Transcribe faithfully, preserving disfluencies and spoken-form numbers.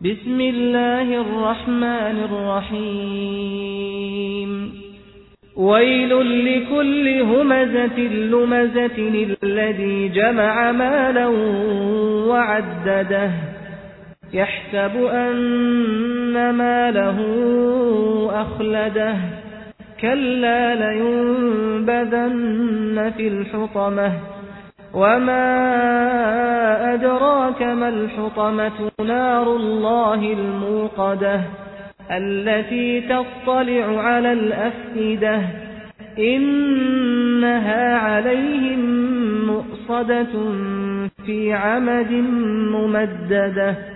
بسم الله الرحمن الرحيم ويل لكل همزة لمزة الذي جمع مالا وعدده يحسب أن ماله أخلده كلا لينبذن في الحطمة وما أدراك ما الحطمة نار الله الموقدة التي تطلع على الأفئدة إنها عليهم مؤصدة في عمد ممددة.